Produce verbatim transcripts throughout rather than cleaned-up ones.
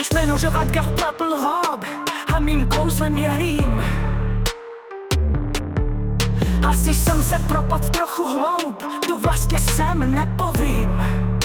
Než jméno řovadka vplapl hob a mým kouzlem je rým. Asi jsem se propad trochu hloub, to vlastně jsem nepovím.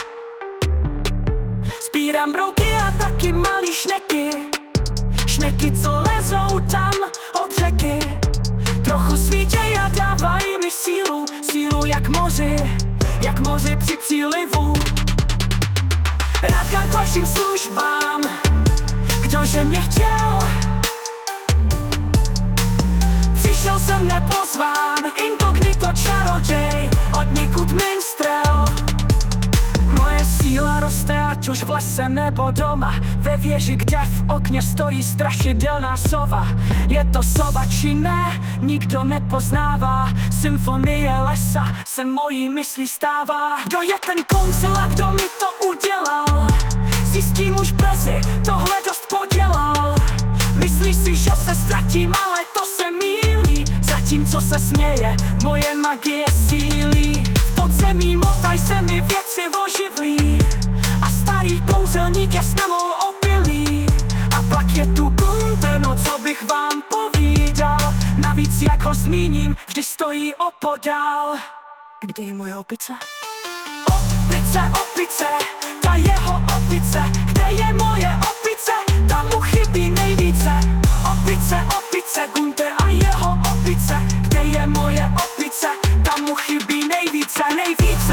Sbírám brouky a taky malý šneky, šneky, co lezou tam od řeky. Trochu svítěj a dávají mi sílu, sílu jak moři, jak moři při přílivu. Rád k vašim službám, kdože mě chtěl. Přišel jsem nepozván, inkognito čaroděj, odnikud minstrel. Moje síla roste, ať už v lese nebo doma, ve věži, kde v okně stojí strašidelná sova. Je to sova či ne, nikdo nepoznává, symfonie lesa se mojí myslí stává. Kdo je ten kouzel a kdo mi to udělal? Zjistím už brzy, tohle dost podělal. Myslíš si, že se ztratím, ale to se mýlí. Zatímco se směje, moje magie sílí. V podzemí motaj se mi věci oživlí a starý kouzelník je s námou opilý. A pak je tu Gunther, no co bych vám povídal. Navíc jak ho zmíním, vždy stojí opodál. Kde je moje opice? Opice, opice, ta jeho opice. Kde je moje opice? Ta mu chybí nejvíce. Opice, opice, Gunther a jeho opice. Kde je moje opice? Ta mu chybí nejvíce, nejvíce.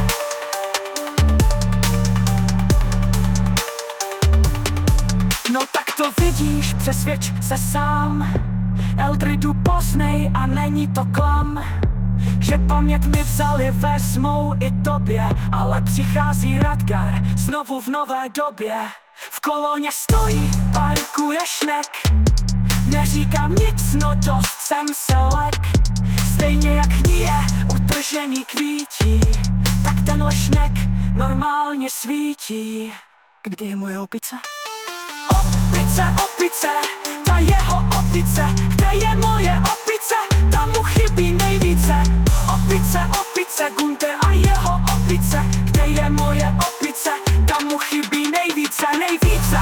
No tak to vidíš, přesvědč se sám. Eldridu poznej a není to klam, že paměť mi vzali, vezmou i tobě. Ale přichází Radgar znovu v nové době. V koloně stojí, parkuje šnek. Neříkám nic, no dost jsem se lek. Stejně jak hníje utržený kvítí, tak tenhle šnek normálně svítí. Kde je moje opice? Opice, opice, ta jeho opice. Kde je moje opice? Ta mu chybí nejvíce. Opice, opice, Gunther a jeho opice. Kde je moje opice? Ta mu chybí nejvíce, nejvíce.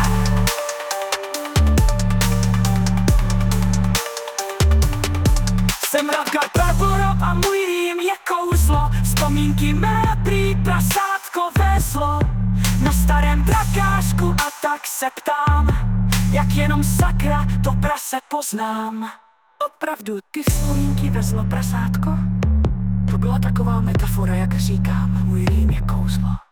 Jsem Radgar Barbaro a můj rým je kouzlo. Vzpomínky mé prý prasátko vezlo na starém drakářku a tak se ptám, jak jenom sakra to prase poznám. Opravdu ty vzpomínky vezlo prasátko? To byla taková metafora, jak říkám, můj rým je kouzlo.